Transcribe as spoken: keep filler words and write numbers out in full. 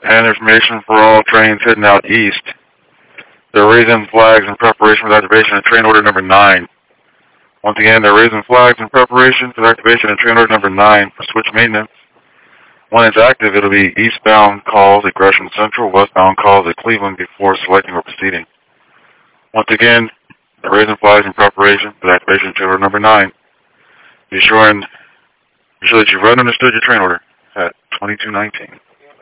and information for all trains heading out east. They're raising flags in preparation for the activation of train order number nine. Once again, they're raising flags in preparation for the activation of train order number nine for switch maintenance. When it's active, it'll be eastbound calls at Gresham Central, westbound calls at Cleveland before selecting or proceeding. Once again, they're raising flags in preparation for the activation of train order number nine. Be sure and be sure that you've read and understood your train order at twenty-two nineteen.